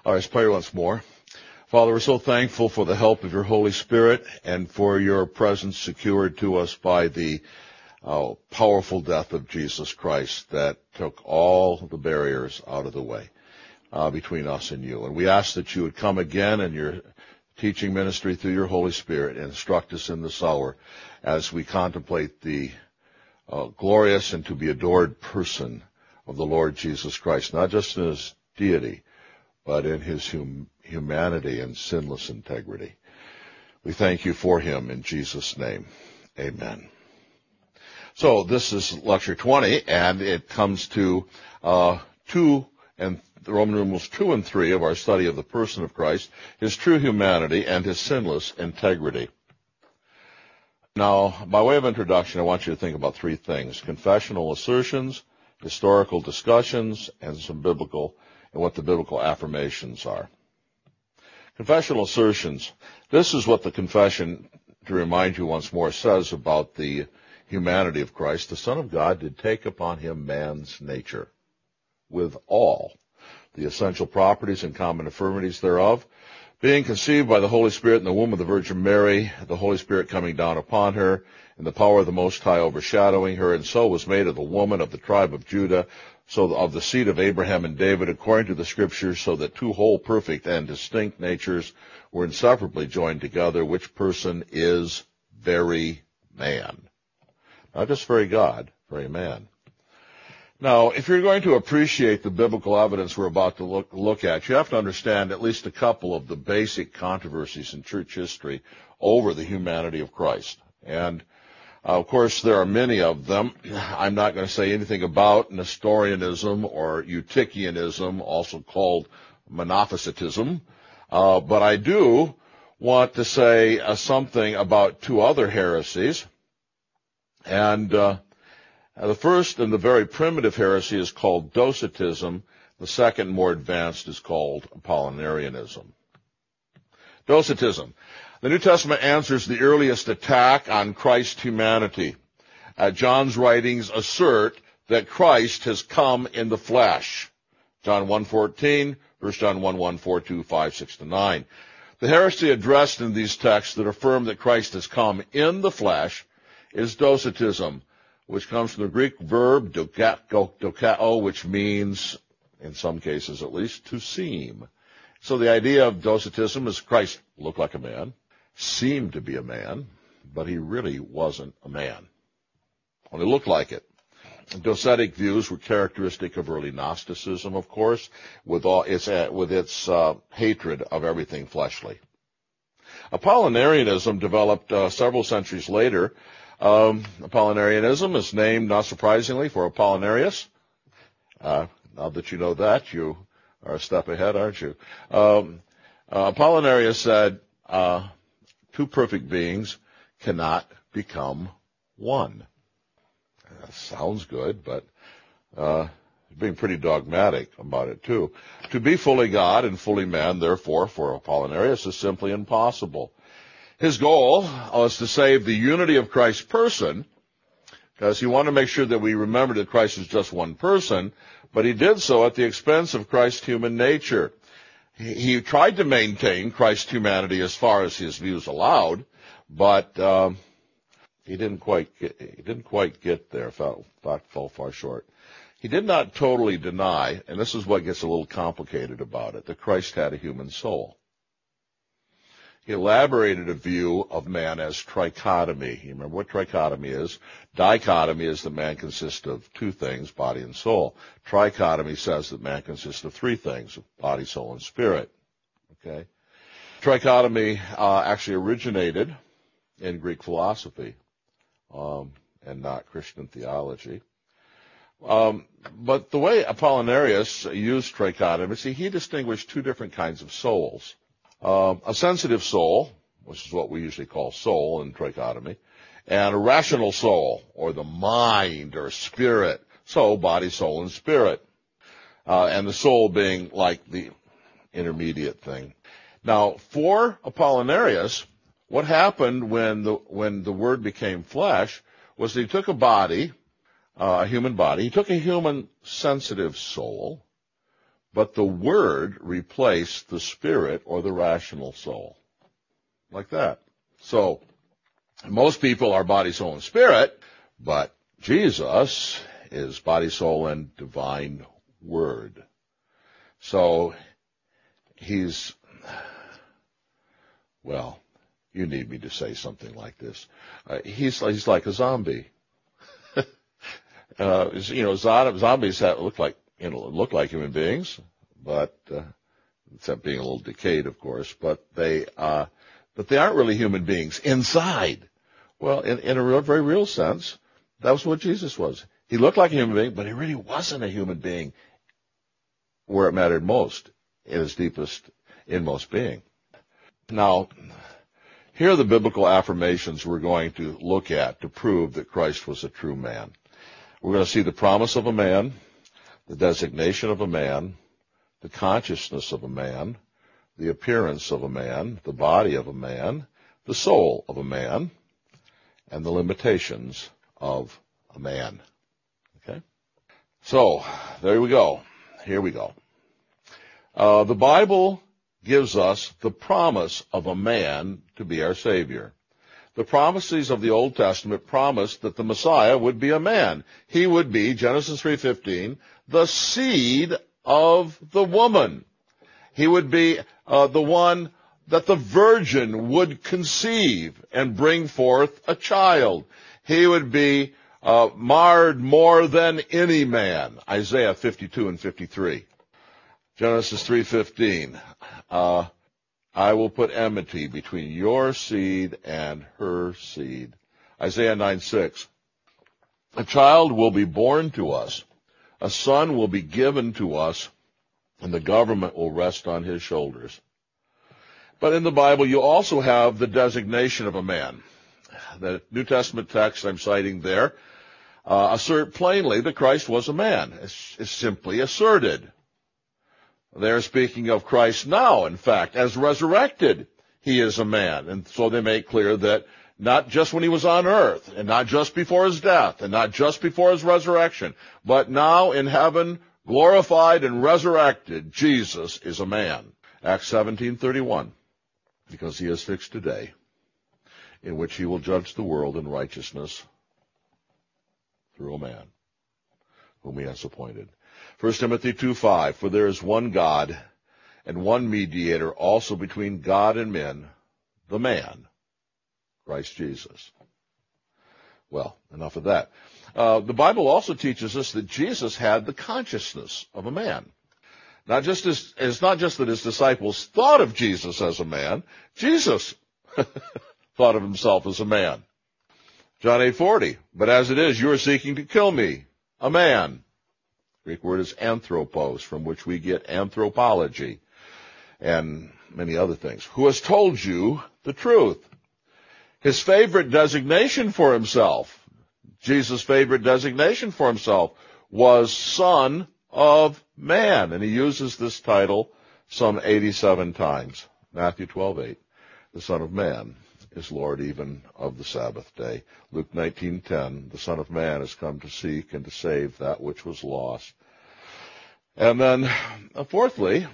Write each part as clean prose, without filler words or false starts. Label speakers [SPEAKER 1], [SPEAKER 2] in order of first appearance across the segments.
[SPEAKER 1] All right, let's pray once more. Father, we're so thankful for the help of your Holy Spirit and for your presence secured to us by the powerful death of Jesus Christ that took all the barriers out of the way between us and you. And we ask that you would come again in your teaching ministry through your Holy Spirit and instruct us in this hour as we contemplate the glorious and to be adored person of the Lord Jesus Christ, not just in his deity, but in his humanity and sinless integrity. We thank you for him in Jesus' name. Amen. So this is lecture 20, and it comes to Roman numerals 2 and 3 of our study of the person of Christ, his true humanity and his sinless integrity. Now, by way of introduction, I want you to think about three things: confessional assertions, historical discussions, and what the biblical affirmations are. Confessional assertions. This is what the confession, to remind you once more, says about the humanity of Christ. The Son of God did take upon him man's nature, with all the essential properties and common infirmities thereof, being conceived by the Holy Spirit in the womb of the Virgin Mary, the Holy Spirit coming down upon her, and the power of the Most High overshadowing her, and so was made of the woman of the tribe of Judah, so of the seed of Abraham and David, according to the Scriptures, so that two whole, perfect, and distinct natures were inseparably joined together, which person is very man. Not just very God, very man. Now, if you're going to appreciate the biblical evidence we're about to look at, you have to understand at least a couple of the basic controversies in church history over the humanity of Christ. And of course, there are many of them. I'm not going to say anything about Nestorianism or Eutychianism, also called Monophysitism, but I do want to say something about two other heresies. And the first and the very primitive heresy is called Docetism. The second, more advanced, is called Apollinarianism. Docetism. The New Testament answers the earliest attack on Christ's humanity. John's writings assert that Christ has come in the flesh. John 1:14, 1 John 1:1, 4, 2, 5, 6 to 9. The heresy addressed in these texts that affirm that Christ has come in the flesh is Docetism, which comes from the Greek verb dokao, which means, in some cases at least, to seem. So the idea of Docetism is Christ looked like a man, seemed to be a man, but he really wasn't a man. Only looked like it. Docetic views were characteristic of early Gnosticism, of course, with its hatred of everything fleshly. Apollinarianism developed several centuries later. Apollinarianism is named, not surprisingly, for Apollinarius. Now that you know that, you are a step ahead, aren't you? Apollinarius said, two perfect beings cannot become one. That sounds good, but being pretty dogmatic about it, too. To be fully God and fully man, therefore, for Apollinarius, is simply impossible. His goal was to save the unity of Christ's person, because he wanted to make sure that we remember that Christ is just one person, but he did so at the expense of Christ's human nature. He tried to maintain Christ's humanity as far as his views allowed, but he didn't quite get there. Fell far short. He did not totally deny, and this is what gets a little complicated about it, that Christ had a human soul. He elaborated a view of man as trichotomy. You remember what trichotomy is? Dichotomy is that man consists of two things, body and soul. Trichotomy says that man consists of three things, body, soul, and spirit. Okay? Trichotomy actually originated in Greek philosophy and not Christian theology. But the way Apollinarius used trichotomy, see, he distinguished two different kinds of souls. A sensitive soul, which is what we usually call soul in trichotomy, and a rational soul, or the mind or spirit. So body, soul, and spirit. And the soul being like the intermediate thing. Now, for Apollinarius, what happened when the Word became flesh was that he took a body, a human body. He took a human sensitive soul, but the Word replaced the spirit or the rational soul. Like that. So, most people are body, soul, and spirit, but Jesus is body, soul, and divine Word. So, he's, well, you need me to say something like this. He's like a zombie. Zombies look like human beings, but except being a little decayed, of course. But they aren't really human beings inside. Well, in a very real sense, that was what Jesus was. He looked like a human being, but he really wasn't a human being where it mattered most, in his deepest, inmost being. Now, here are the biblical affirmations we're going to look at to prove that Christ was a true man. We're going to see the promise of a man, the designation of a man, the consciousness of a man, the appearance of a man, the body of a man, the soul of a man, and the limitations of a man. Okay? So, there we go. Here we go. The Bible gives us the promise of a man to be our Savior. The prophecies of the Old Testament promised that the Messiah would be a man. He would be, Genesis 3:15, the seed of the woman. He would be the one that the virgin would conceive and bring forth a child. He would be marred more than any man. Isaiah 52 and 53. Genesis 3:15. I will put enmity between your seed and her seed. Isaiah 9:6. A child will be born to us. A son will be given to us, and the government will rest on his shoulders. But in the Bible, you also have the designation of a man. The New Testament text I'm citing there assert plainly that Christ was a man. It's simply asserted. They're speaking of Christ now, in fact, as resurrected, he is a man. And so they make clear that not just when he was on earth, and not just before his death, and not just before his resurrection, but now in heaven, glorified and resurrected, Jesus is a man. Acts 17:31, because he has fixed a day in which he will judge the world in righteousness through a man whom he has appointed. 1 Timothy 2:5, for there is one God and one mediator also between God and men, the man, Christ Jesus. Well, enough of that. The Bible also teaches us that Jesus had the consciousness of a man. It's not just that his disciples thought of Jesus as a man. Jesus thought of himself as a man. John 8:40, but as it is, you are seeking to kill me, a man. Greek word is anthropos, from which we get anthropology and many other things. Who has told you the truth? His favorite designation for himself, Jesus' favorite designation for himself, was Son of Man. And he uses this title some 87 times. Matthew 12:8, the Son of Man is Lord even of the Sabbath day. Luke 19:10, the Son of Man has come to seek and to save that which was lost. And then, fourthly,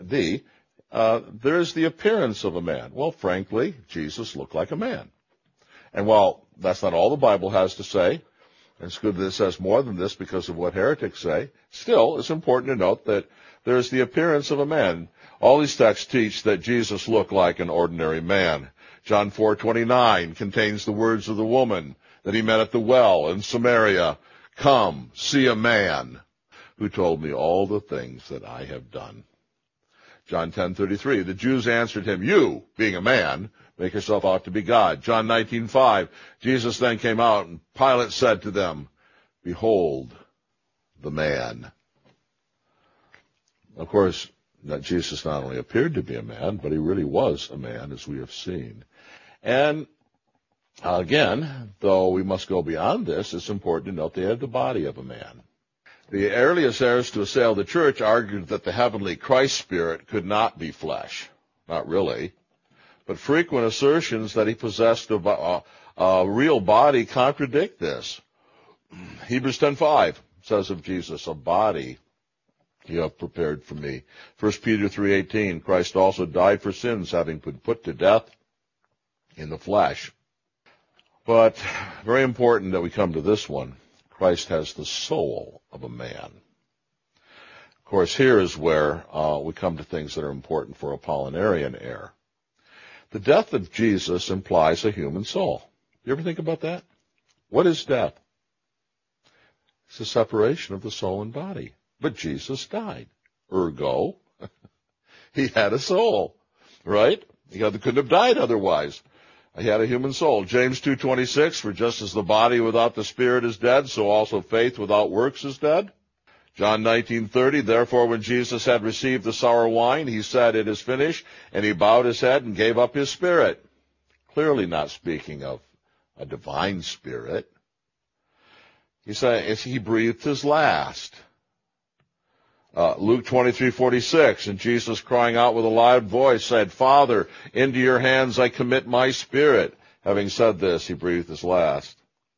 [SPEAKER 1] there is the appearance of a man. Well, frankly, Jesus looked like a man. And while that's not all the Bible has to say, and it's good that it says more than this because of what heretics say, still, it's important to note that there's the appearance of a man. All these texts teach that Jesus looked like an ordinary man. John 4:29 contains the words of the woman that he met at the well in Samaria. Come, see a man who told me all the things that I have done. John 10:33, the Jews answered him, you, being a man, make yourself out to be God. John 19:5, Jesus then came out and Pilate said to them, behold the man. Of course, Jesus not only appeared to be a man, but he really was a man, as we have seen. And again, though we must go beyond this, it's important to note they had the body of a man. The earliest heirs to assail the church argued that the heavenly Christ spirit could not be flesh. Not really. But frequent assertions that he possessed a real body contradict this. Hebrews 10:5 says of Jesus, a body you have prepared for me. 1 Peter 3:18, Christ also died for sins, having been put to death in the flesh. But very important that we come to this one. Christ has the soul of a man. Of course, here is where we come to things that are important for Apollinarian error. The death of Jesus implies a human soul. You ever think about that? What is death? It's the separation of the soul and body. But Jesus died. Ergo, he had a soul, right? He couldn't have died otherwise. He had a human soul. James 2:26, for just as the body without the spirit is dead, so also faith without works is dead. John 19:30, therefore when Jesus had received the sour wine, he said, it is finished, and he bowed his head and gave up his spirit. Clearly not speaking of a divine spirit. He said, he breathed his last. Luke 23:46, and Jesus crying out with a loud voice said, Father, into your hands I commit my spirit. Having said this, he breathed his last.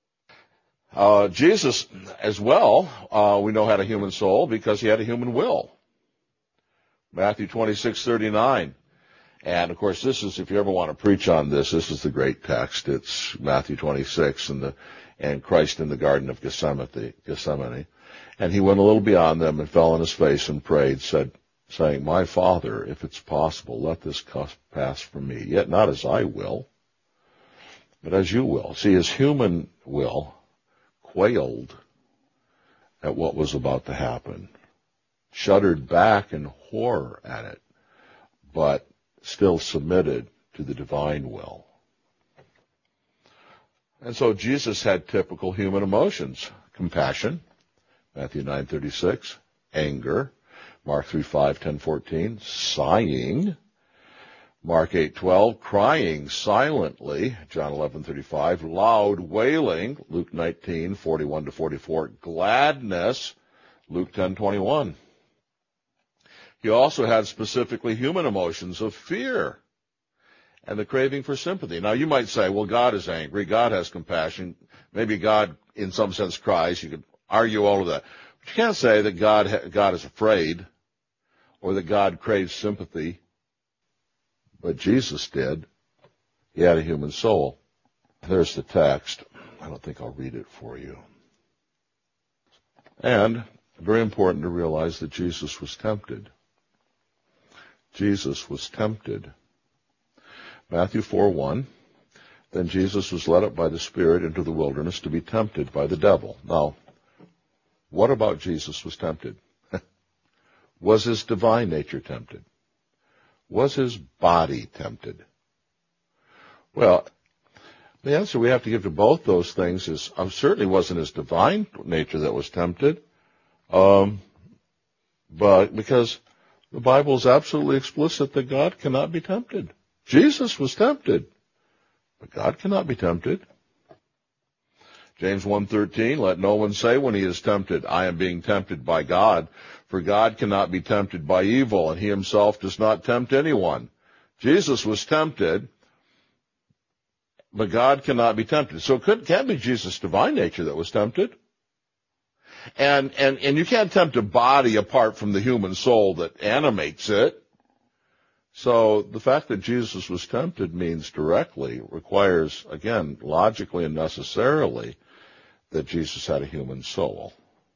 [SPEAKER 1] Jesus as well, we know had a human soul because he had a human will. Matthew 26:39. And of course this is, if you ever want to preach on this is the great text. It's Matthew 26 and Christ in the Garden of Gethsemane. And he went a little beyond them and fell on his face and prayed, saying, my Father, if it's possible, let this cup pass from me. Yet not as I will, but as you will. See, his human will quailed at what was about to happen, shuddered back in horror at it, but still submitted to the divine will. And so Jesus had typical human emotions: compassion, Matthew 9:36, anger, Mark 3:5, 10, 14, sighing, Mark 8:12, crying silently, John 11:35, loud wailing, Luke 19:41-44, gladness, Luke 10:21. He also had specifically human emotions of fear and the craving for sympathy. Now you might say, well, God is angry, God has compassion, maybe God in some sense cries. You could argue all of that. But you can't say that God is afraid or that God craves sympathy. But Jesus did. He had a human soul. There's the text. I don't think I'll read it for you. And very important to realize that Jesus was tempted. Jesus was tempted. Matthew 4:1, then Jesus was led up by the Spirit into the wilderness to be tempted by the devil. Now, what about Jesus was tempted? Was his divine nature tempted? Was his body tempted? Well, the answer we have to give to both those things is certainly wasn't his divine nature that was tempted, but because the Bible is absolutely explicit that God cannot be tempted. Jesus was tempted, but God cannot be tempted. James 1:13, let no one say when he is tempted, I am being tempted by God, for God cannot be tempted by evil, and he himself does not tempt anyone. Jesus was tempted, but God cannot be tempted. So it can't be Jesus' divine nature that was tempted. And you can't tempt a body apart from the human soul that animates it. So the fact that Jesus was tempted means directly, requires, again, logically and necessarily, that Jesus had a human soul.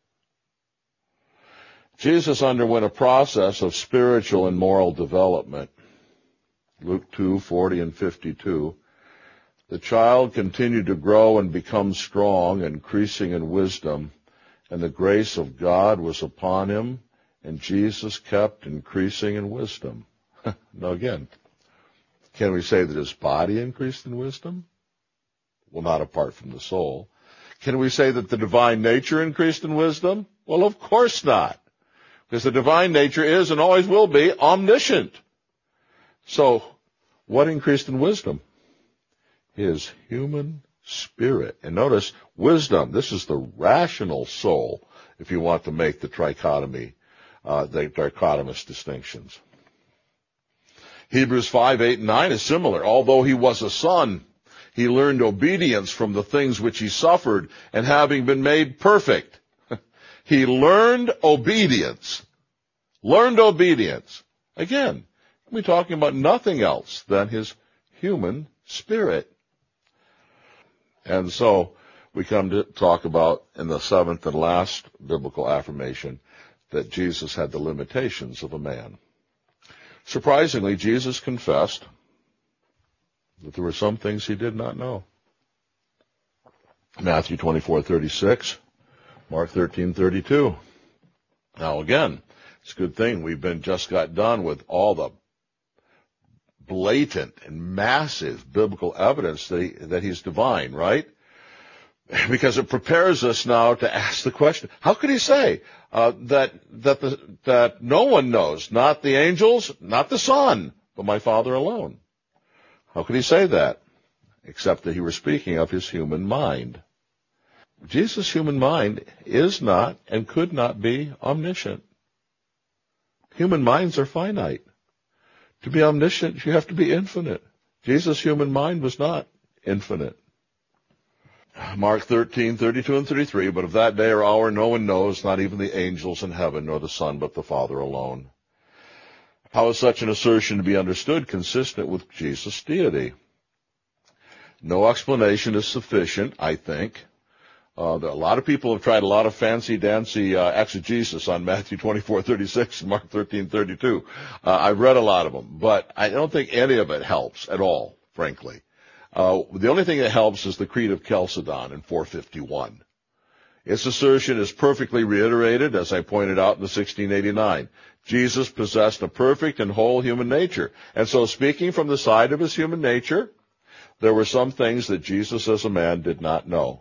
[SPEAKER 1] Jesus underwent a process of spiritual and moral development. Luke 2:40 and 52. The child continued to grow and become strong, increasing in wisdom, and the grace of God was upon him, and Jesus kept increasing in wisdom. Now again, can we say that his body increased in wisdom? Well, not apart from the soul. Can we say that the divine nature increased in wisdom? Well, of course not. Because the divine nature is and always will be omniscient. So, what increased in wisdom? His human spirit. And notice, wisdom, this is the rational soul, if you want to make the trichotomy, the dichotomous distinctions. Hebrews 5:8 and 9 is similar. Although he was a son, he learned obedience from the things which he suffered, and having been made perfect, he learned obedience learned obedience. Again, we're talking about nothing else than his human spirit. And so we come to talk about in the seventh and last biblical affirmation that Jesus had the limitations of a man. Surprisingly, Jesus confessed that there were some things he did not know. Matthew 24:36, Mark 13:32. Now again, it's a good thing we've just got done with all the blatant and massive biblical evidence that he's divine, right? Because it prepares us now to ask the question, how could he say that no one knows, not the angels, not the Son, but my Father alone? How could he say that? Except that he was speaking of his human mind. Jesus' human mind is not and could not be omniscient. Human minds are finite. To be omniscient, you have to be infinite. Jesus' human mind was not infinite. Mark 13:32 and 33, but of that day or hour no one knows, not even the angels in heaven, nor the Son, but the Father alone. How is such an assertion to be understood consistent with Jesus' deity? No explanation is sufficient, I think. A lot of people have tried a lot of fancy-dancy exegesis on Matthew 24:36 and Mark 13:32. I've read a lot of them, but I don't think any of it helps at all, frankly. The only thing that helps is the Creed of Chalcedon in 451. Its assertion is perfectly reiterated, as I pointed out in the 1689. Jesus possessed a perfect and whole human nature, and so speaking from the side of his human nature, there were some things that Jesus as a man did not know.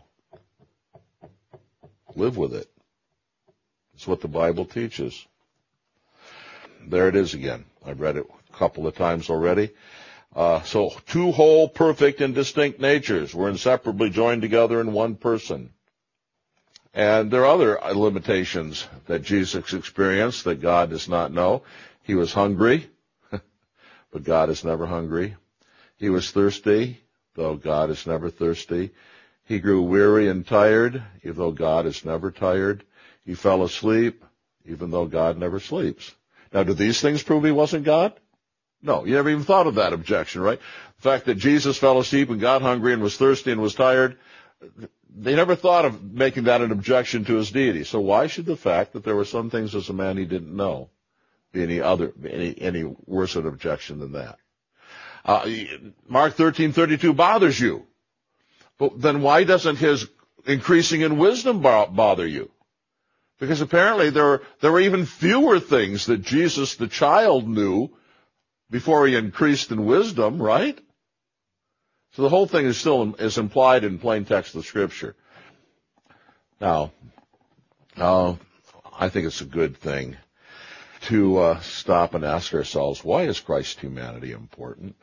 [SPEAKER 1] Live with it. It's what the Bible teaches. There it is again. I've read it a couple of times already. So two whole, perfect, and distinct natures were inseparably joined together in one person. And there are other limitations that Jesus experienced that God does not know. He was hungry, but God is never hungry. He was thirsty, though God is never thirsty. He grew weary and tired, even though God is never tired. He fell asleep, even though God never sleeps. Now, do these things prove he wasn't God? No, you never even thought of that objection, right? The fact that Jesus fell asleep and got hungry and was thirsty and was tired, they never thought of making that an objection to his deity. So why should the fact that there were some things as a man he didn't know be any worse an objection than that? Mark 13:32 bothers you. But then why doesn't his increasing in wisdom bother you? Because apparently there were even fewer things that Jesus the child knew before he increased in wisdom, right? So the whole thing is implied in plain text of Scripture. Now, I think it's a good thing to stop and ask ourselves, why is Christ's humanity important?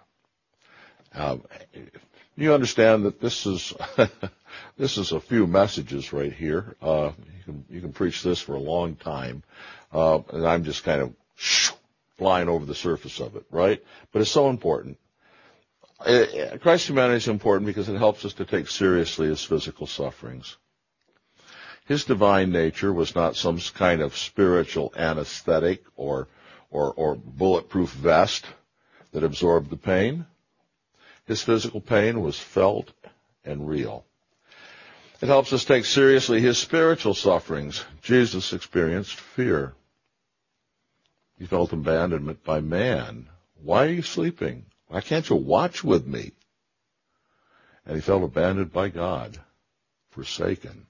[SPEAKER 1] You understand that this is a few messages right here. You can preach this for a long time, and I'm just kind of flying over the surface of it, right? But it's so important. Christ's humanity is important because it helps us to take seriously his physical sufferings. His divine nature was not some kind of spiritual anesthetic or bulletproof vest that absorbed the pain. His physical pain was felt and real. It helps us take seriously his spiritual sufferings. Jesus experienced fear. He felt abandonment by man. Why are you sleeping? Why can't you watch with me? And he felt abandoned by God, forsaken.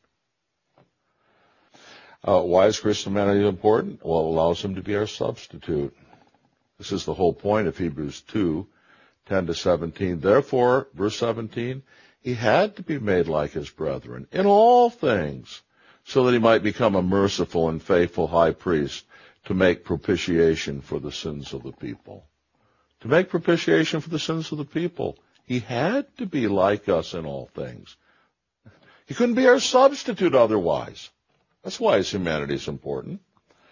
[SPEAKER 1] Why is Christian humanity important? Well, it allows him to be our substitute. This is the whole point of Hebrews 2:10-17. Therefore, verse 17, he had to be made like his brethren in all things, so that he might become a merciful and faithful high priest to make propitiation for the sins of the people. To make propitiation for the sins of the people, he had to be like us in all things. He couldn't be our substitute otherwise. That's why his humanity is important.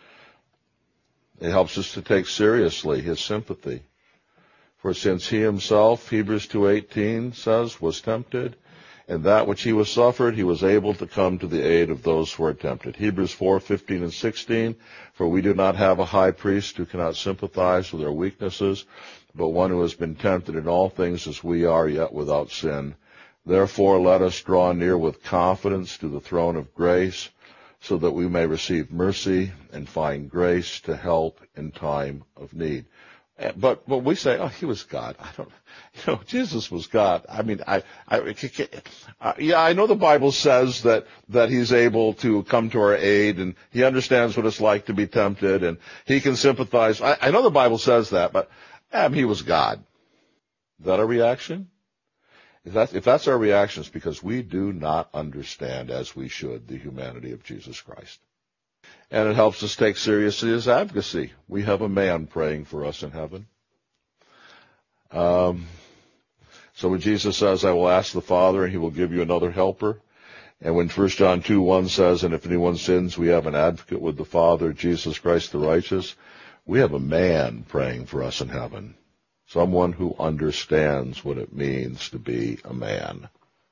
[SPEAKER 1] It helps us to take seriously his sympathy. For since he himself, Hebrews 2:18 says, was tempted In that which he was suffered, he was able to come to the aid of those who are tempted. Hebrews 4:15 and 16, for we do not have a high priest who cannot sympathize with our weaknesses, but one who has been tempted in all things as we are, yet without sin. Therefore, let us draw near with confidence to the throne of grace, so that we may receive mercy and find grace to help in time of need. But we say, oh, he was God. Jesus was God. I mean, I know the Bible says that he's able to come to our aid, and he understands what it's like to be tempted, and he can sympathize. I know the Bible says that, but he was God. Is that our reaction? If that's our reaction, it's because we do not understand, as we should, the humanity of Jesus Christ. And it helps us take seriously his advocacy. We have a man praying for us in heaven. So when Jesus says, I will ask the Father and he will give you another helper, and when 1 John 2:1 says, and if anyone sins, we have an advocate with the Father, Jesus Christ the righteous, we have a man praying for us in heaven. Someone who understands what it means to be a man.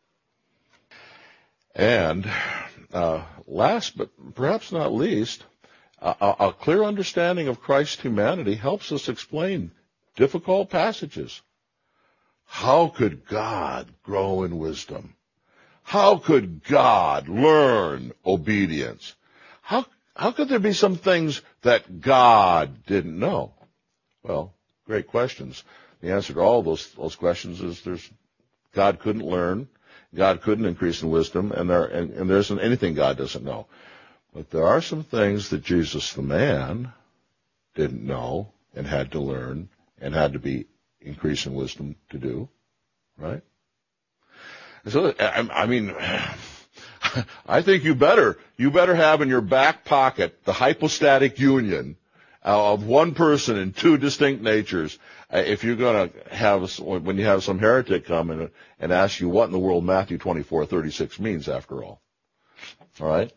[SPEAKER 1] And last but perhaps not least, a clear understanding of Christ's humanity helps us explain difficult passages. How could God grow in wisdom? How could God learn obedience? How could there be some things that God didn't know? Well, great questions. The answer to all those questions is God couldn't learn, God couldn't increase in wisdom, and there isn't anything God doesn't know. But there are some things that Jesus the man didn't know and had to learn and had to be increase in wisdom to do, right? And so, I mean, I think you better have in your back pocket the hypostatic union of one person in two distinct natures. If you're going to have, when you have some heretic come and ask you what in the world Matthew 24:36 means, after all. All right?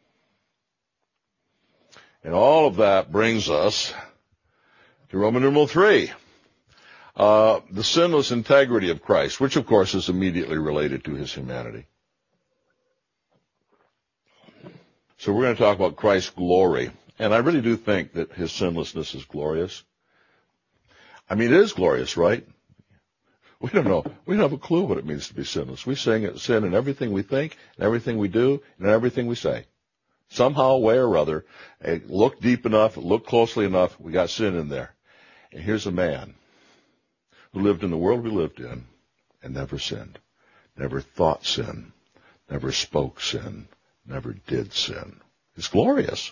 [SPEAKER 1] And all of that brings us to Roman numeral 3. The sinless integrity of Christ, which of course is immediately related to his humanity. So we're going to talk about Christ's glory. And I really do think that his sinlessness is glorious. I mean, it is glorious, right? We don't know. We don't have a clue what it means to be sinless. We sin in everything we think, in everything we do, and in everything we say. Somehow, way or other, look deep enough, look closely enough, we got sin in there. And here's a man who lived in the world we lived in and never sinned, never thought sin, never spoke sin, never did sin. It's glorious.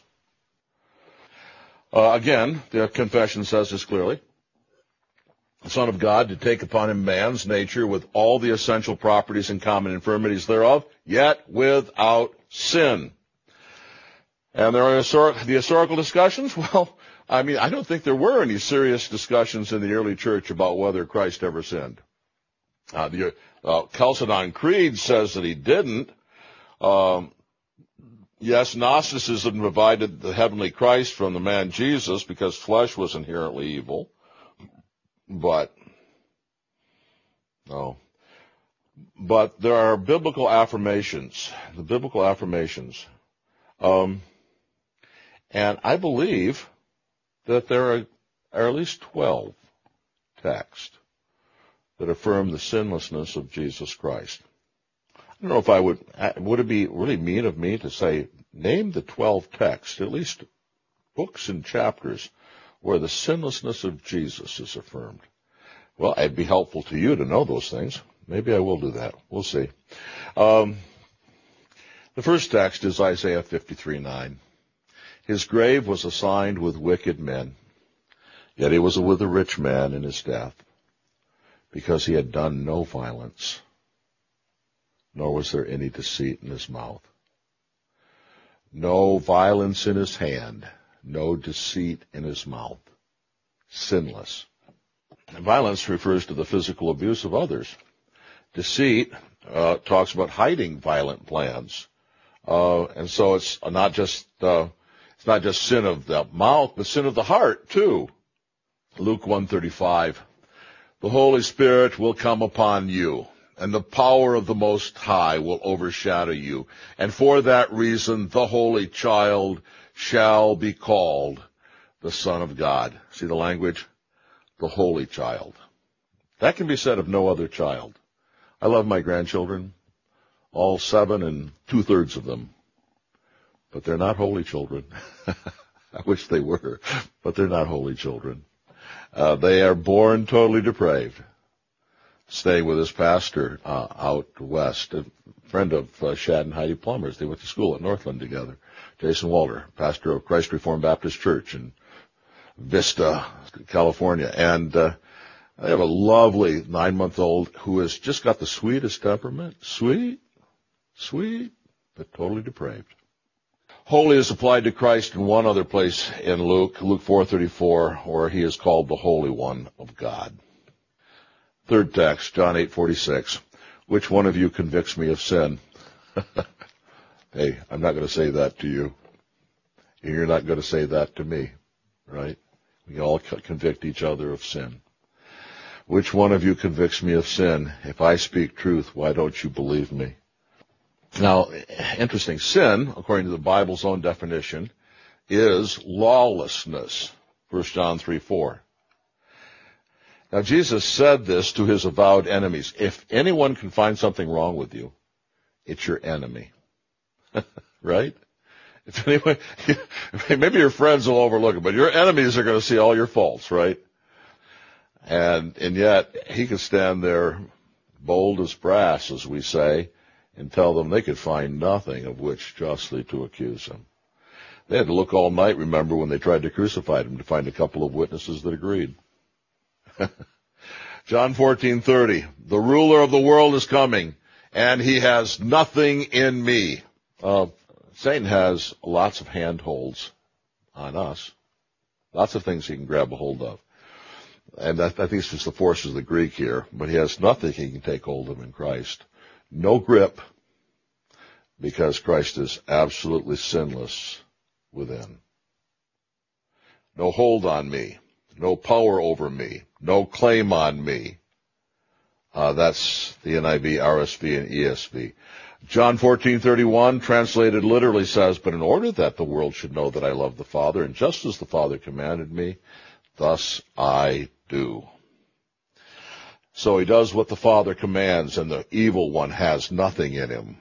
[SPEAKER 1] Again, the confession says this clearly. The Son of God to take upon him man's nature with all the essential properties and common infirmities thereof, yet without sin. And there are the historical discussions. Well, I mean, I don't think there were any serious discussions in the early church about whether Christ ever sinned. The Chalcedon Creed says that he didn't. Yes, Gnosticism divided the heavenly Christ from the man Jesus because flesh was inherently evil. But there are biblical affirmations, the biblical affirmations. And I believe that there are at least 12 texts that affirm the sinlessness of Jesus Christ. I don't know if would it be really mean of me to say, name the 12 texts, at least books and chapters, where the sinlessness of Jesus is affirmed. Well, it'd be helpful to you to know those things. Maybe I will do that. We'll see. The first text is Isaiah 53:9. His grave was assigned with wicked men, yet he was with a rich man in his death, because he had done no violence, nor was there any deceit in his mouth. No violence in his hand, no deceit in his mouth. Sinless. Violence refers to the physical abuse of others. Deceit talks about hiding violent plans. And so it's not just sin of the mouth, but sin of the heart too. Luke 1:35. The Holy Spirit will come upon you, and the power of the Most High will overshadow you. And for that reason, the Holy Child shall be called the Son of God. See the language? The Holy Child. That can be said of no other child. I love my grandchildren, all 7 and 2/3 of them. But they're not holy children. I wish they were, but they're not holy children. They are born totally depraved. Staying with this pastor out west, a friend of Shad and Heidi Plummer's. They went to school at Northland together. Jason Walter, pastor of Christ Reformed Baptist Church in Vista, California. And I have a lovely 9-month-old who has just got the sweetest temperament. Sweet, but totally depraved. Holy is applied to Christ in one other place in Luke 4:34, where he is called the Holy One of God. Third text, John 8:46. Which one of you convicts me of sin? Hey, I'm not going to say that to you. And you're not going to say that to me, right? We all convict each other of sin. Which one of you convicts me of sin? If I speak truth, why don't you believe me? Now, interesting, sin, according to the Bible's own definition, is lawlessness. 1 John 3:4. Now, Jesus said this to his avowed enemies. If anyone can find something wrong with you, it's your enemy. Right? If anyone, maybe your friends will overlook it, but your enemies are going to see all your faults, right? And yet, he could stand there bold as brass, as we say, and tell them they could find nothing of which justly to accuse him. They had to look all night, remember, when they tried to crucify him, to find a couple of witnesses that agreed. John 14:30, the ruler of the world is coming, and he has nothing in me. Satan has lots of handholds on us, lots of things he can grab a hold of. And I think it's just the forces of the Greek here, but he has nothing he can take hold of in Christ. No grip, because Christ is absolutely sinless within. No hold on me, no power over me, no claim on me. That's the NIV, RSV, and ESV. John 14:31, translated literally says, but in order that the world should know that I love the Father, and just as the Father commanded me, thus I do. So he does what the Father commands, and the evil one has nothing in him.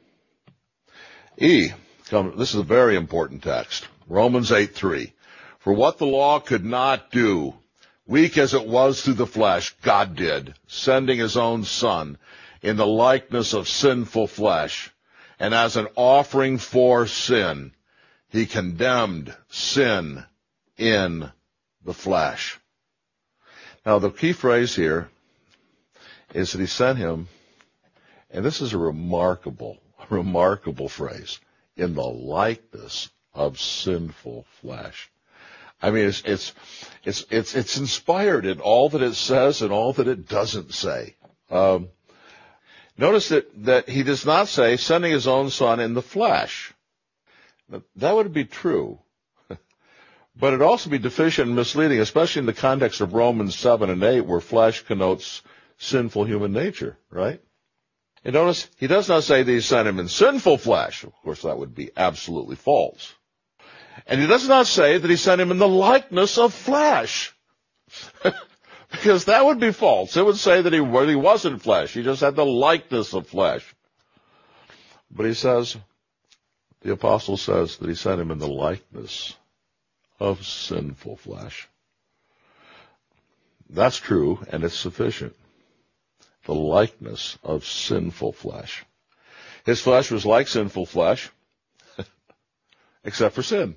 [SPEAKER 1] This is a very important text. Romans 8:3. For what the law could not do, weak as it was through the flesh, God did, sending his own Son in the likeness of sinful flesh. And as an offering for sin, he condemned sin in the flesh. Now, the key phrase here is that he sent him, and this is a remarkable phrase, in the likeness of sinful flesh. I mean, it's inspired in all that it says and all that it doesn't say. Notice that he does not say sending his own Son in the flesh. That would be true. But it'd also be deficient and misleading, especially in the context of Romans 7 and 8, where flesh connotes sinful human nature, right? And notice, he does not say that he sent him in sinful flesh. Of course, that would be absolutely false. And he does not say that he sent him in the likeness of flesh. Because that would be false. It would say that he wasn't flesh. He just had the likeness of flesh. But the apostle says that he sent him in the likeness of sinful flesh. That's true, and it's sufficient. The likeness of sinful flesh. His flesh was like sinful flesh, except for sin.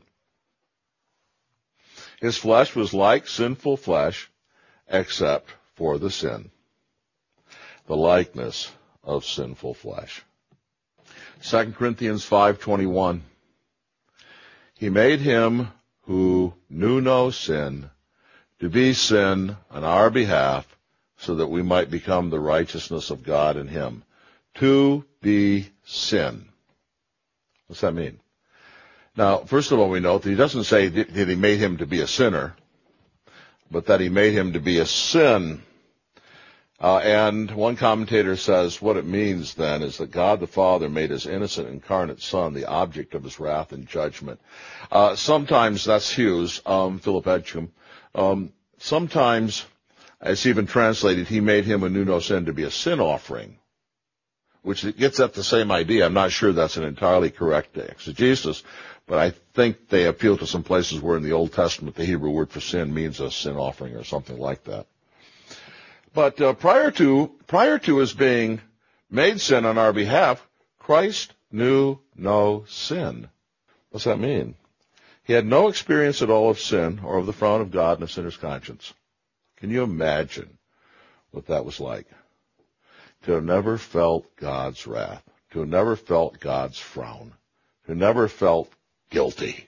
[SPEAKER 1] His flesh was like sinful flesh, except for the sin. The likeness of sinful flesh. 2 Corinthians 5:21. He made him who knew no sin to be sin on our behalf, so that we might become the righteousness of God in him. To be sin. What's that mean? Now, first of all, we note that he doesn't say that he made him to be a sinner, but that he made him to be a sin. And one commentator says what it means then is that God the Father made his innocent incarnate Son the object of his wrath and judgment. Sometimes that's Hughes, Philip Edgecombe. Sometimes it's even translated, he made him who knew no sin to be a sin offering, which gets at the same idea. I'm not sure that's an entirely correct exegesis, but I think they appeal to some places where in the Old Testament the Hebrew word for sin means a sin offering or something like that. But prior to his being made sin on our behalf, Christ knew no sin. What's that mean? He had no experience at all of sin or of the frown of God in a sinner's conscience. Can you imagine what that was like? To have never felt God's wrath, to have never felt God's frown, to have never felt guilty.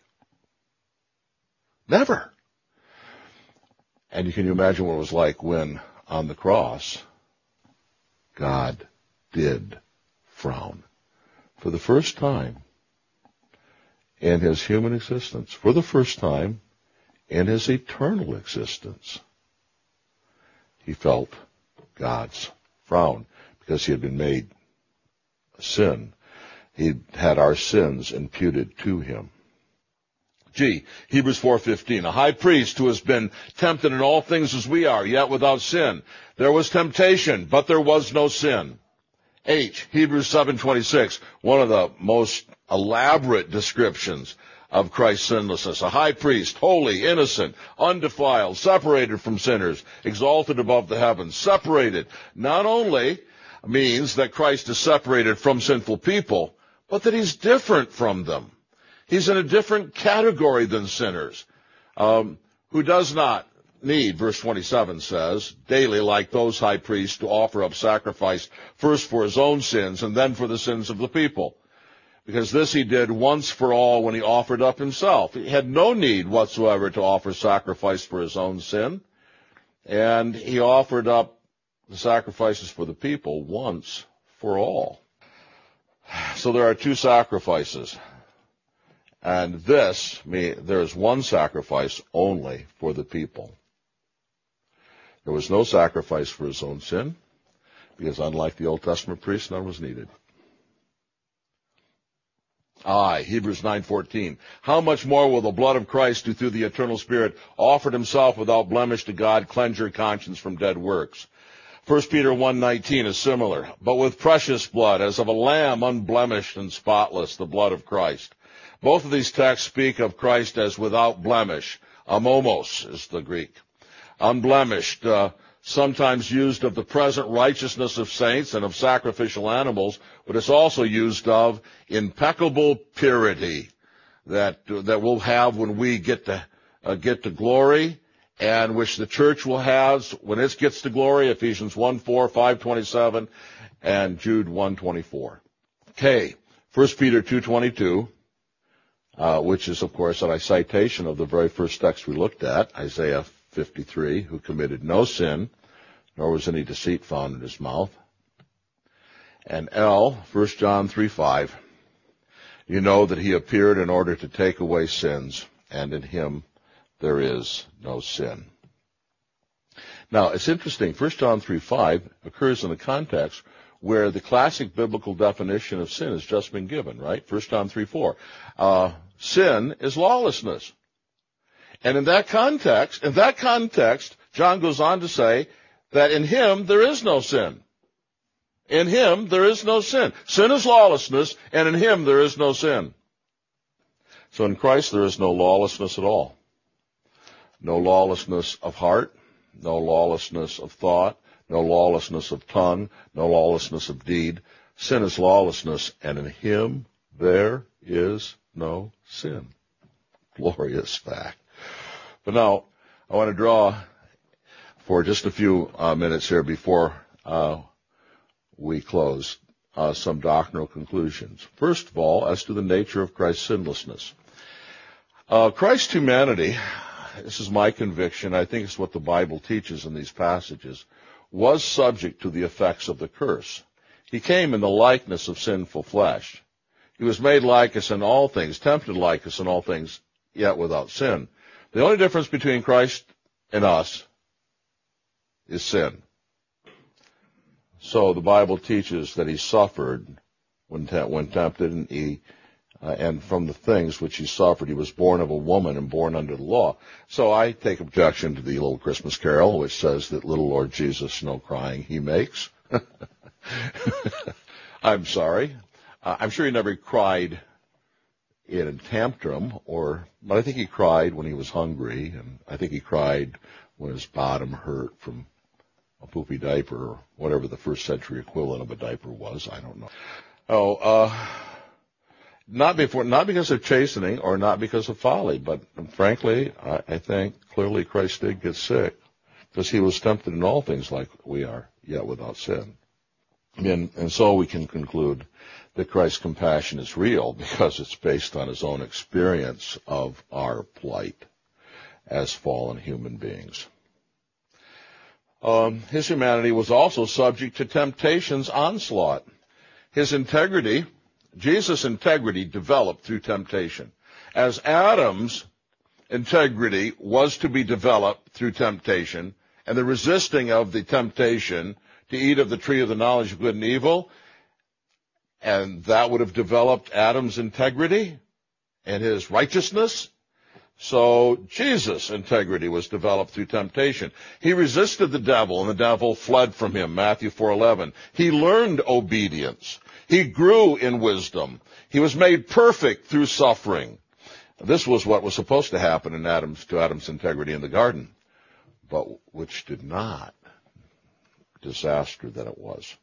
[SPEAKER 1] Never. And can you imagine what it was like when on the cross, God did frown for the first time in his human existence, for the first time in his eternal existence. He felt God's frown because he had been made a sin. He had our sins imputed to him. Hebrews 4:15, a high priest who has been tempted in all things as we are, yet without sin. There was temptation, but there was no sin. Hebrews 7:26, one of the most elaborate descriptions of Christ's sinlessness. A high priest, holy, innocent, undefiled, separated from sinners, exalted above the heavens. Separated not only means that Christ is separated from sinful people, but that he's different from them. He's in a different category than sinners, who does not need, verse 27 says, daily like those high priests to offer up sacrifice first for his own sins and then for the sins of the people. Because this he did once for all when he offered up himself. He had no need whatsoever to offer sacrifice for his own sin, and he offered up the sacrifices for the people once for all. So there are two sacrifices. And there is one sacrifice only for the people. There was no sacrifice for his own sin, because unlike the Old Testament priest, none was needed. Hebrews 9:14. How much more will the blood of Christ, who through the eternal Spirit offered himself without blemish to God, cleanse your conscience from dead works? 1 Peter 1:19 is similar. But with precious blood, as of a lamb unblemished and spotless, the blood of Christ. Both of these texts speak of Christ as without blemish. Amomos is the Greek. Unblemished, sometimes used of the present righteousness of saints and of sacrificial animals, but it's also used of impeccable purity that we'll have when we get to glory, and which the church will have when it gets to glory, Ephesians 1:4, 5:27, and Jude 1:24. 1 Peter 2:22. Which is, of course, a citation of the very first text we looked at, Isaiah 53, who committed no sin, nor was any deceit found in his mouth. And 1 John 3:5, you know that he appeared in order to take away sins, and in him there is no sin. Now, it's interesting, 1 John 3:5 occurs in a context where the classic biblical definition of sin has just been given, right? 1 John 3:4. Sin is lawlessness. And in that context, John goes on to say that in him there is no sin. In him there is no sin. Sin is lawlessness, and in him there is no sin. So in Christ there is no lawlessness at all. No lawlessness of heart, no lawlessness of thought, no lawlessness of tongue, no lawlessness of deed. Sin is lawlessness, and in him there is no sin. Glorious fact. But now, I want to draw for just a few minutes here before we close some doctrinal conclusions. First of all, as to the nature of Christ's sinlessness. Christ's humanity, this is my conviction, I think it's what the Bible teaches in these passages, was subject to the effects of the curse. He came in the likeness of sinful flesh. He was made like us in all things, tempted like us in all things, yet without sin. The only difference between Christ and us is sin. So the Bible teaches that he suffered when tempted, and from the things which he suffered, he was born of a woman and born under the law. So I take objection to the little Christmas carol, which says that little Lord Jesus no crying he makes. I'm sorry. I'm sure he never cried in a tantrum, but I think he cried when he was hungry, and I think he cried when his bottom hurt from a poopy diaper, or whatever the first century equivalent of a diaper was. I don't know. Not because of chastening or not because of folly, but frankly, I think clearly Christ did get sick because he was tempted in all things like we are, yet without sin. And so we can conclude that Christ's compassion is real because it's based on his own experience of our plight as fallen human beings. His humanity was also subject to temptation's onslaught. His integrity, Jesus' integrity, developed through temptation. As Adam's integrity was to be developed through temptation, and the resisting of the temptation to eat of the tree of the knowledge of good and evil, and that would have developed Adam's integrity and his righteousness. So Jesus' integrity was developed through temptation. He resisted the devil, and the devil fled from him, Matthew 4:11. He learned obedience. He grew in wisdom. He was made perfect through suffering. This was what was supposed to happen to Adam's integrity in the garden, but which did not. Disaster that it was.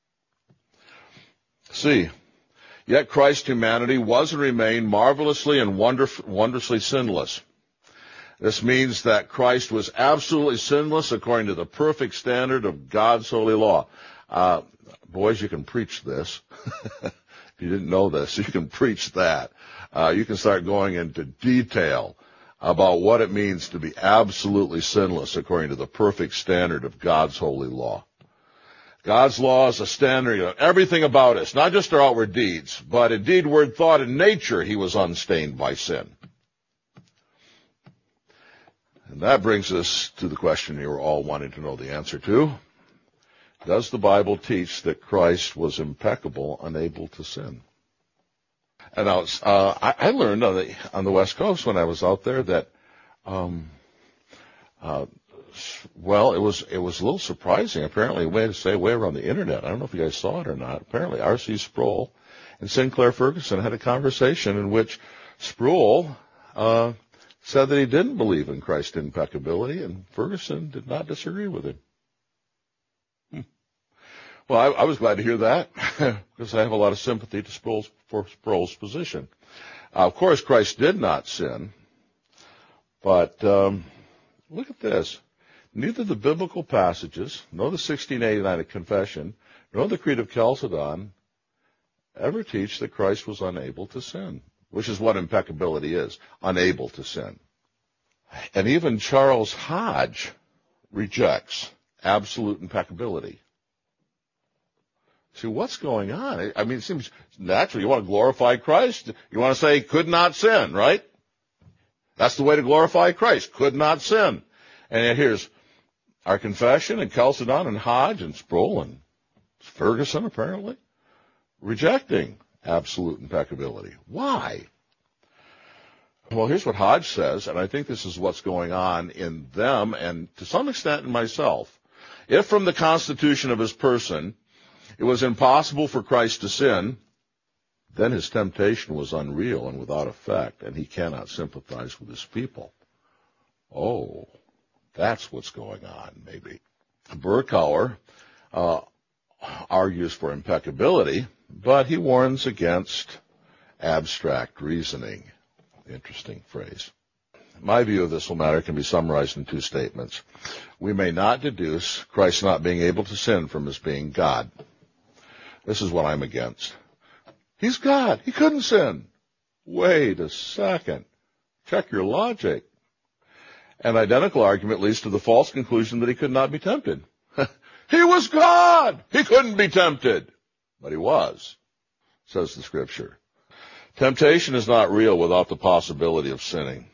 [SPEAKER 1] See, yet Christ's humanity was and remained marvelously and wondrously sinless. This means that Christ was absolutely sinless according to the perfect standard of God's holy law. Boys, you can preach this. If you didn't know this, you can preach that. You can start going into detail about what it means to be absolutely sinless according to the perfect standard of God's holy law. God's law is a standard of everything about us, not just our outward deeds, but in deed, word, thought, and nature, he was unstained by sin. And that brings us to the question you're all wanting to know the answer to. Does the Bible teach that Christ was impeccable, unable to sin? And I learned on the West Coast when I was out there that, well, it was a little surprising. Apparently, way around the internet. I don't know if you guys saw it or not. Apparently, R.C. Sproul and Sinclair Ferguson had a conversation in which Sproul said that he didn't believe in Christ's impeccability, and Ferguson did not disagree with him. Well, I was glad to hear that because I have a lot of sympathy for Sproul's position. Of course, Christ did not sin, but look at this. Neither the biblical passages, nor the 1689 Confession, nor the Creed of Chalcedon ever teach that Christ was unable to sin, which is what impeccability is, unable to sin. And even Charles Hodge rejects absolute impeccability. See, what's going on? I mean, it seems natural. You want to glorify Christ? You want to say, could not sin, right? That's the way to glorify Christ, could not sin. And yet here's our confession and Chalcedon and Hodge and Sproul and Ferguson, apparently, rejecting absolute impeccability. Why? Well, here's what Hodge says, and I think this is what's going on in them and to some extent in myself. If from the constitution of his person it was impossible for Christ to sin, then his temptation was unreal and without effect, and he cannot sympathize with his people. Oh, that's what's going on, maybe. Berkouwer argues for impeccability, but he warns against abstract reasoning. Interesting phrase. My view of this whole matter can be summarized in two statements. We may not deduce Christ not being able to sin from his being God. This is what I'm against. He's God. He couldn't sin. Wait a second. Check your logic. An identical argument leads to the false conclusion that he could not be tempted. He was God. He couldn't be tempted. But he was, says the Scripture. Temptation is not real without the possibility of sinning.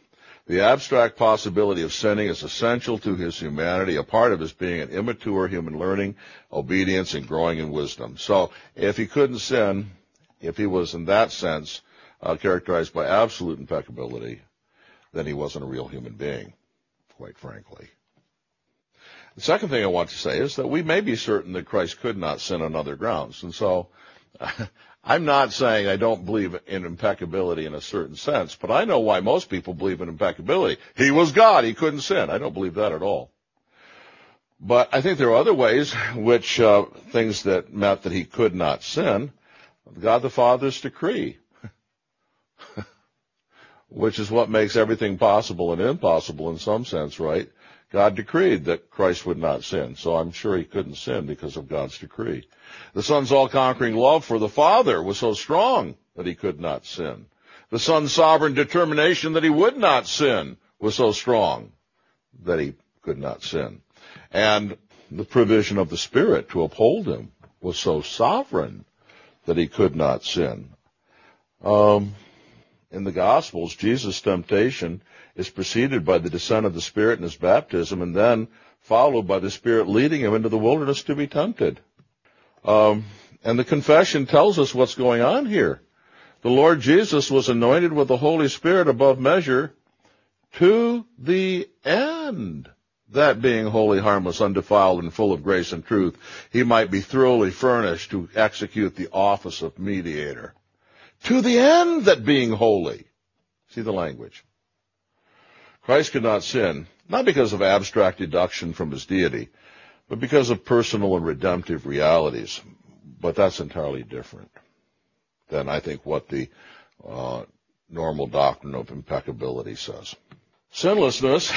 [SPEAKER 1] The abstract possibility of sinning is essential to his humanity, a part of his being an immature human learning, obedience, and growing in wisdom. So if he couldn't sin, if he was in that sense characterized by absolute impeccability, then he wasn't a real human being, quite frankly. The second thing I want to say is that we may be certain that Christ could not sin on other grounds. And so I'm not saying I don't believe in impeccability in a certain sense, but I know why most people believe in impeccability. He was God. He couldn't sin. I don't believe that at all. But I think there are other ways which things that meant that he could not sin. God the Father's decree, which is what makes everything possible and impossible in some sense, right? God decreed that Christ would not sin, so I'm sure he couldn't sin because of God's decree. The Son's all-conquering love for the Father was so strong that he could not sin. The Son's sovereign determination that he would not sin was so strong that he could not sin. And the provision of the Spirit to uphold him was so sovereign that he could not sin. In the Gospels, Jesus' temptation is preceded by the descent of the Spirit in his baptism, and then followed by the Spirit leading him into the wilderness to be tempted. And the confession tells us what's going on here. The Lord Jesus was anointed with the Holy Spirit above measure to the end that being holy, harmless, undefiled, and full of grace and truth, he might be thoroughly furnished to execute the office of mediator. To the end that being holy. See the language. Christ could not sin, not because of abstract deduction from his deity, but because of personal and redemptive realities. But that's entirely different than, I think, what the normal doctrine of impeccability says. Sinlessness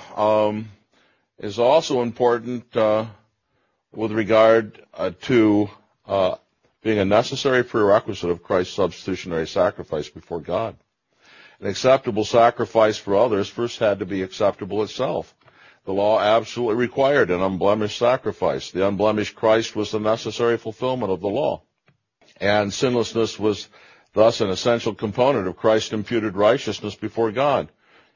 [SPEAKER 1] is also important with regard to being a necessary prerequisite of Christ's substitutionary sacrifice before God. An acceptable sacrifice for others first had to be acceptable itself. The law absolutely required an unblemished sacrifice. The unblemished Christ was the necessary fulfillment of the law. And sinlessness was thus an essential component of Christ's imputed righteousness before God.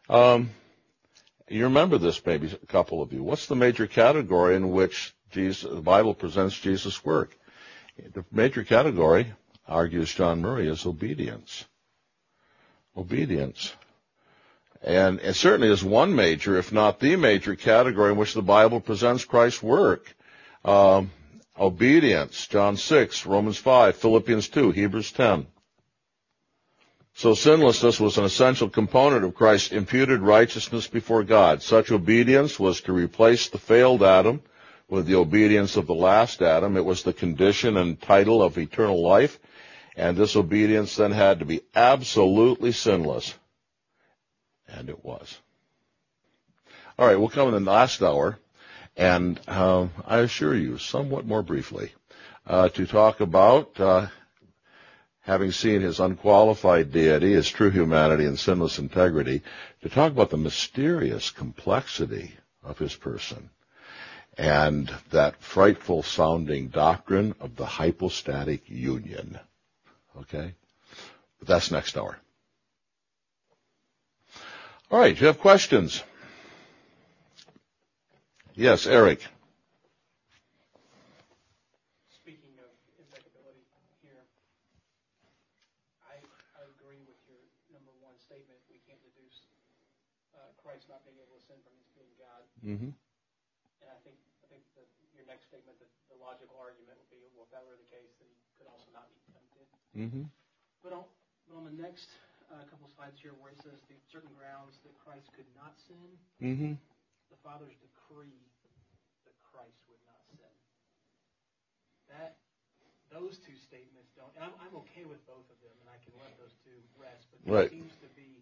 [SPEAKER 1] You remember this, maybe a couple of you. What's the major category in which the Bible presents Jesus' work? The major category, argues John Murray, is obedience. Obedience. And it certainly is one major, if not the major category in which the Bible presents Christ's work. Obedience, John 6, Romans 5, Philippians 2, Hebrews 10. So sinlessness was an essential component of Christ's imputed righteousness before God. Such obedience was to replace the failed Adam with the obedience of the last Adam. It was the condition and title of eternal life, and this obedience then had to be absolutely sinless. And it was. All right, we'll come in the last hour, and I assure you, somewhat more briefly, to talk about, having seen his unqualified deity, his true humanity and sinless integrity, to talk about the mysterious complexity of his person and that frightful sounding doctrine of the hypostatic union. Okay? But that's next hour. All right, do you have questions? Yes, Eric.
[SPEAKER 2] Speaking of impeccability here, I agree with your number one statement. We can't deduce Christ not being able to sin from his being God.
[SPEAKER 1] Mm-hmm.
[SPEAKER 2] And I think your next statement, the logical argument would be, well, if that were the case, then he could also not be tempted.
[SPEAKER 1] Mm-hmm.
[SPEAKER 2] But on the next couple slides here where it says the certain grounds that Christ could not sin,
[SPEAKER 1] Mm-hmm.
[SPEAKER 2] the Father's decree that Christ would not sin. Those two statements don't, and I'm okay with both of them, and I can let those two rest, but there
[SPEAKER 1] Right.
[SPEAKER 2] seems to be.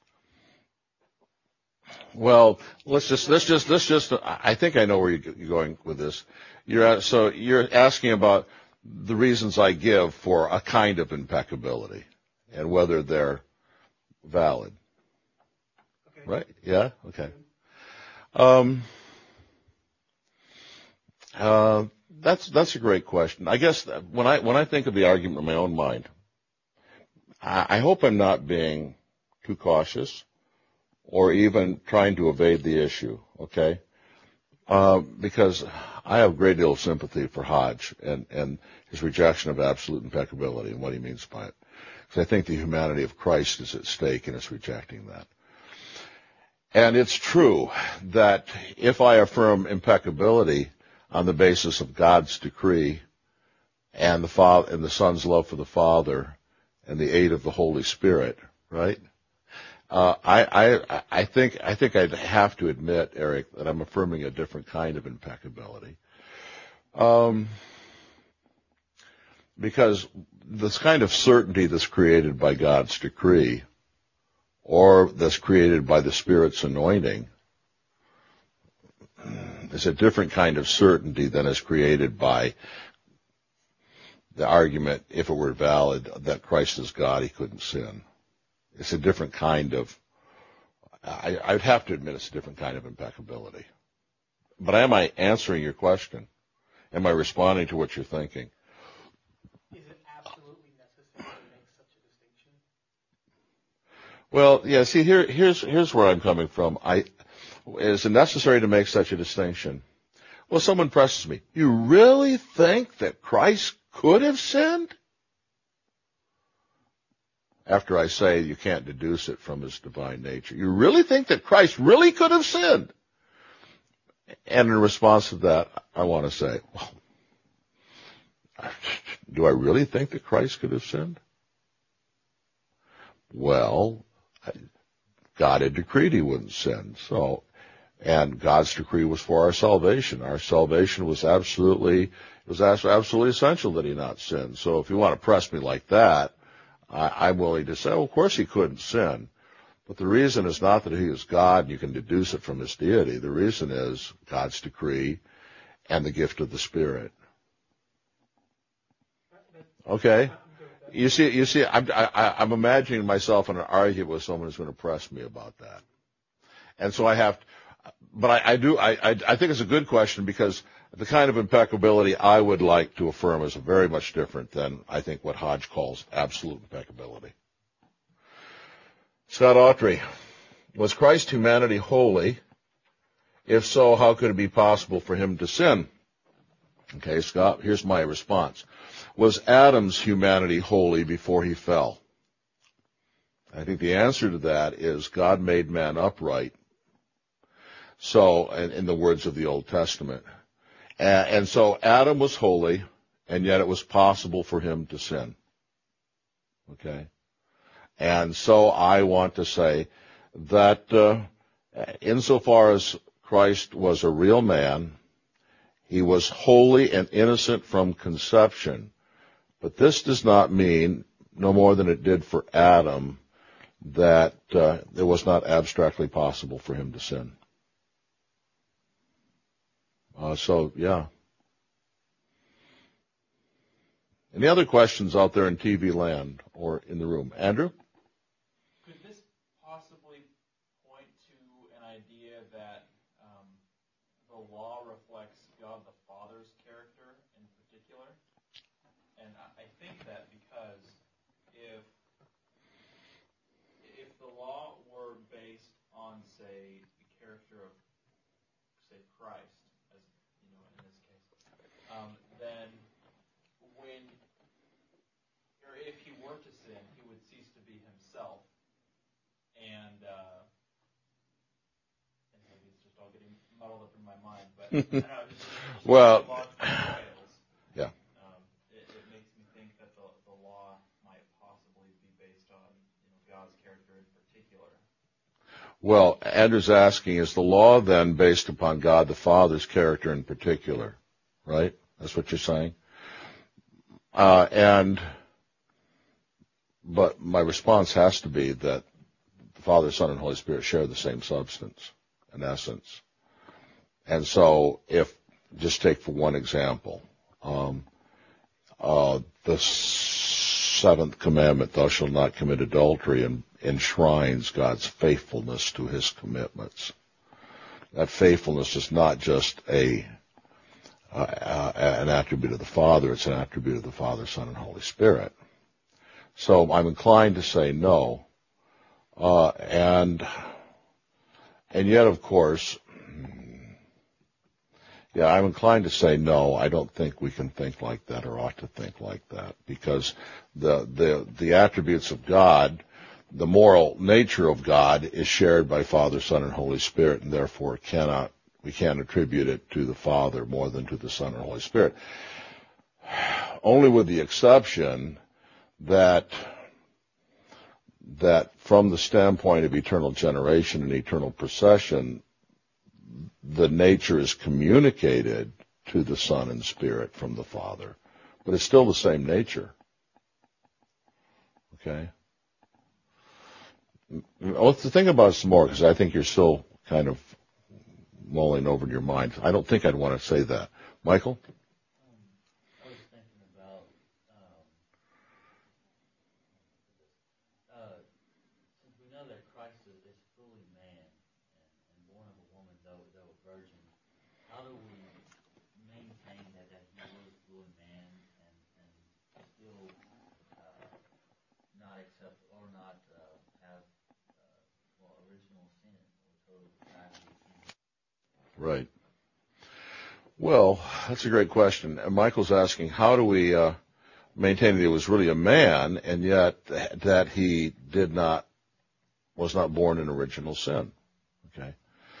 [SPEAKER 1] Well, let's just. I think I know where you're going with this. You're asking about the reasons I give for a kind of impeccability and whether they're valid.
[SPEAKER 2] Okay.
[SPEAKER 1] Right? Yeah. Okay. That's a great question. I guess when I think of the argument in my own mind, I hope I'm not being too cautious or even trying to evade the issue, okay? Because I have a great deal of sympathy for Hodge and his rejection of absolute impeccability and what he means by it. Because I think the humanity of Christ is at stake in his rejecting that. And it's true that if I affirm impeccability on the basis of God's decree and the Son's love for the Father and the aid of the Holy Spirit, right? I think I'd have to admit, Eric, that I'm affirming a different kind of impeccability. Because this kind of certainty that's created by God's decree or that's created by the Spirit's anointing is a different kind of certainty than is created by the argument, if it were valid, that Christ is God, he couldn't sin. It's a different kind of, I'd have to admit it's a different kind of impeccability. But am I answering your question? Am I responding to what you're thinking?
[SPEAKER 2] Is it absolutely necessary to make such a distinction?
[SPEAKER 1] Well, yeah, see, here's where I'm coming from. Is it necessary to make such a distinction? Well, someone presses me. You really think that Christ could have sinned? After I say you can't deduce it from his divine nature. You really think that Christ really could have sinned? And in response to that, I want to say, well, do I really think that Christ could have sinned? Well, God had decreed he wouldn't sin. And God's decree was for our salvation. Our salvation was absolutely essential that he not sin. So if you want to press me like that, I'm willing to say, well, of course he couldn't sin. But the reason is not that he is God and you can deduce it from his deity. The reason is God's decree and the gift of the Spirit. Okay? You see, I'm imagining myself in an argument with someone who's going to press me about that. And so I have to, but I think it's a good question because the kind of impeccability I would like to affirm is very much different than I think what Hodge calls absolute impeccability. Scott Autry, was Christ's humanity holy? If so, how could it be possible for him to sin? Okay, Scott, here's my response. Was Adam's humanity holy before he fell? I think the answer to that is God made man upright. So, in the words of the Old Testament. And so Adam was holy, and yet it was possible for him to sin. Okay? And so I want to say that insofar as Christ was a real man, he was holy and innocent from conception. But this does not mean, no more than it did for Adam, that it was not abstractly possible for him to sin. Yeah. Any other questions out there in TV land or in the room? Andrew?
[SPEAKER 3] Could this possibly point to an idea that the law reflects God the Father's character in particular? And I think that because if the law were based on, say, the character of, say, Christ, then if he were to sin, he would cease to be himself, and maybe it's just all getting muddled up in my mind, but
[SPEAKER 1] well, yeah,
[SPEAKER 3] it makes me think that the law might possibly be based on God's character in particular.
[SPEAKER 1] Well, Andrew's asking, is the law then based upon God the Father's character in particular? Right? That's what you're saying? But my response has to be that the Father, Son, and Holy Spirit share the same substance and essence. And so just take for one example, the seventh commandment, thou shalt not commit adultery, enshrines God's faithfulness to his commitments. That faithfulness is not just an attribute of the Father, it's an attribute of the Father, Son, and Holy Spirit. So I'm inclined to say no. And And yet, of course, yeah, I'm inclined to say no. I don't think we can think like that or ought to think like that, because the attributes of God, the moral nature of God, is shared by Father, Son, and Holy Spirit, and therefore we can't attribute it to the Father more than to the Son and Holy Spirit. Only with the exception that from the standpoint of eternal generation and eternal procession, the nature is communicated to the Son and Spirit from the Father. But it's still the same nature. Okay? Let's think about it some more, because I think you're still kind of mulling over in your mind. I don't think I'd want to say that. Michael?
[SPEAKER 4] I was thinking about, since we know that Christ is fully man and born of a woman, though a virgin, how do we maintain that he was fully man and still not accept or not have original sin or total tragedy?
[SPEAKER 1] Right. Well, that's a great question. And Michael's asking, how do we maintain that he was really a man, and yet that he was not born in original sin? Okay.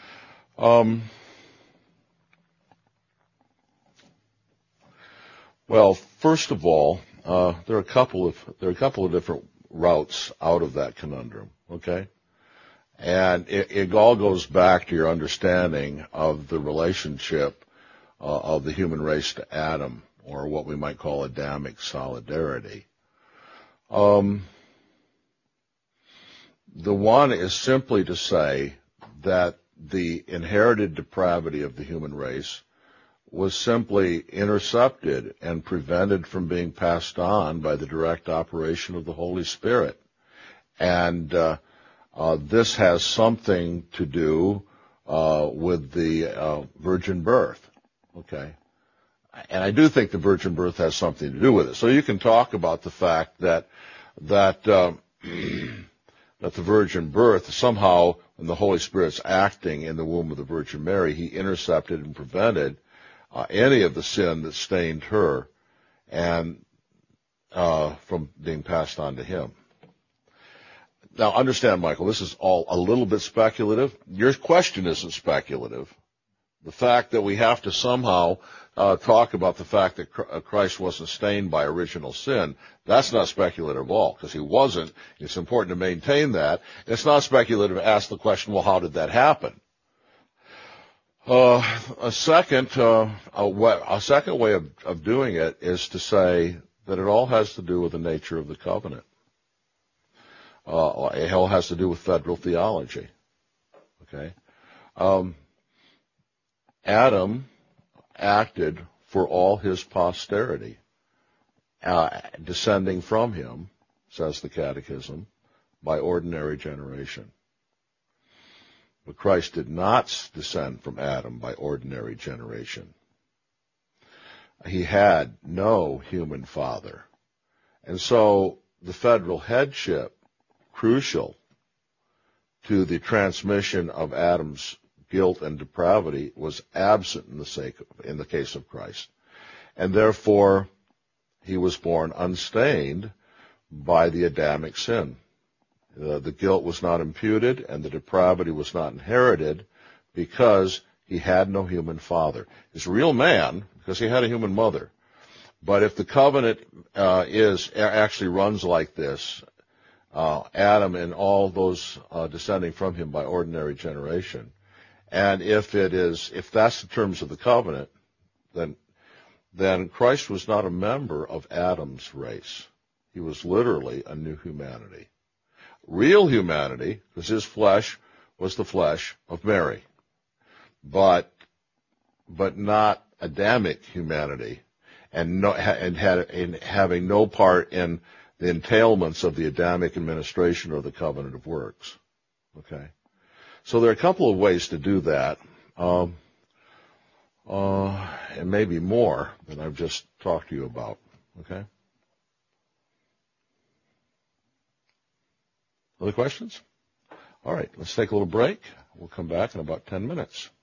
[SPEAKER 1] Well, first of all, there are a couple of different routes out of that conundrum. Okay. And it all goes back to your understanding of the relationship of the human race to Adam, or what we might call Adamic solidarity. The one is simply to say that the inherited depravity of the human race was simply intercepted and prevented from being passed on by the direct operation of the Holy Spirit. And this has something to do with the virgin birth. Okay. And I do think the virgin birth has something to do with it. So you can talk about the fact that the virgin birth, somehow, when the Holy Spirit's acting in the womb of the Virgin Mary, he intercepted and prevented any of the sin that stained her and from being passed on to him. Now, understand, Michael, this is all a little bit speculative. Your question isn't speculative. The fact that we have to somehow talk about the fact that Christ wasn't stained by original sin, that's not speculative at all, because he wasn't. It's important to maintain that. It's not speculative to ask the question, well, how did that happen? A second way of doing it is to say that it all has to do with the nature of the covenant. It all has to do with federal theology. Okay? Adam acted for all his posterity, descending from him, says the Catechism, by ordinary generation. But Christ did not descend from Adam by ordinary generation. He had no human father. And so the federal headship, crucial to the transmission of Adam's guilt and depravity, was absent in the case of Christ. And therefore, he was born unstained by the Adamic sin. The guilt was not imputed and the depravity was not inherited because he had no human father. He's a real man because he had a human mother. But if the covenant actually runs like this, Adam and all those descending from him by ordinary generation, and if that's the terms of the covenant, then Christ was not a member of Adam's race. He was literally a new humanity. Real humanity, because his flesh was the flesh of Mary, but not Adamic humanity, and having no part in the entailments of the Adamic administration or the covenant of works. Okay, so there are a couple of ways to do that, and maybe more than I've just talked to you about. Okay. Other questions? All right, let's take a little break. We'll come back in about 10 minutes.